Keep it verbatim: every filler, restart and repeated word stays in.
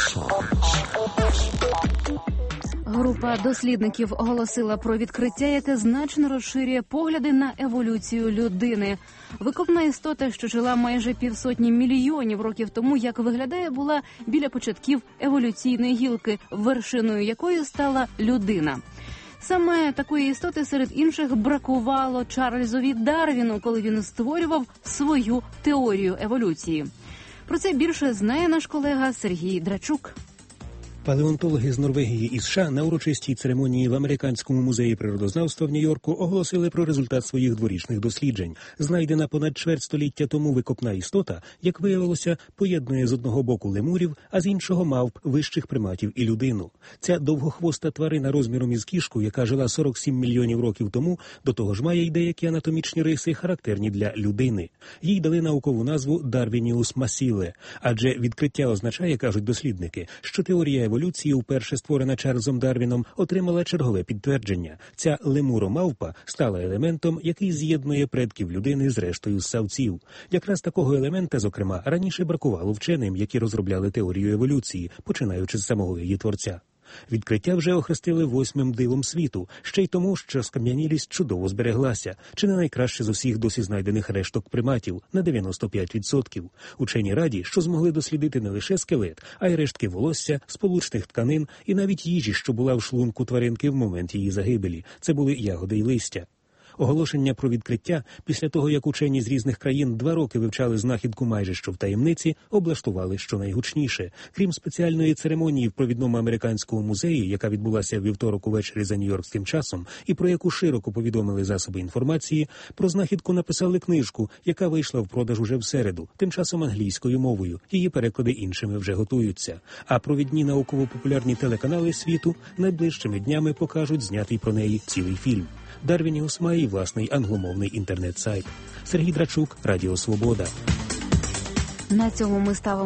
Група дослідників оголосила про відкриття, яке значно розширює погляди на еволюцію людини. Викопна істота, що жила майже півсотні мільйонів років тому, як виглядає, була біля початків еволюційної гілки, вершиною якої стала людина. Саме такої істоти серед інших бракувало Чарльзові Дарвіну, коли він створював свою теорію еволюції. Про це більше знає наш колега Сергій Драчук. Палеонтологи з Норвегії і США на урочистій церемонії в Американському музеї природознавства в Нью-Йорку оголосили про результат своїх дворічних досліджень. Знайдена понад чверть століття тому викопна істота, як виявилося, поєднує з одного боку лемурів, а з іншого мавп, вищих приматів і людину. Ця довгохвоста тварина розміром із кішку, яка жила сорок сім мільйонів років тому, до того ж має й деякі анатомічні риси, характерні для людини. Їй дали наукову назву Darwinius massile, адже відкриття означає, кажуть дослідники, що теорія еволюції Еволюції, вперше створена Чарльзом Дарвіном, отримала чергове підтвердження. Ця лемуромавпа стала елементом, який з'єднує предків людини з рештою ссавців. Якраз такого елемента, зокрема, раніше бракувало вченим, які розробляли теорію еволюції, починаючи з самого її творця. Відкриття вже охрестили восьмим дивом світу, ще й тому, що скам'янілість чудово збереглася, чи не найкраще з усіх досі знайдених решток приматів, на дев'яносто п'ять відсотків. Учені раді, що змогли дослідити не лише скелет, а й рештки волосся, сполучних тканин і навіть їжі, що була в шлунку тваринки в момент її загибелі. Це були ягоди й листя. Оголошення про відкриття, після того, як учені з різних країн два роки вивчали знахідку майже що в таємниці, облаштували щонайгучніше. Крім спеціальної церемонії в провідному американському музеї, яка відбулася вівторок увечері за нью-йоркським часом, і про яку широко повідомили засоби інформації, про знахідку написали книжку, яка вийшла в продаж уже в середу, тим часом англійською мовою. Її переклади іншими вже готуються. А провідні науково-популярні телеканали світу найближчими днями покажуть знятий про неї цілий фільм. Дарвініус має власний англомовний інтернет-сайт. Сергій Драчук, Радіо Свобода. На цьому ми ставимо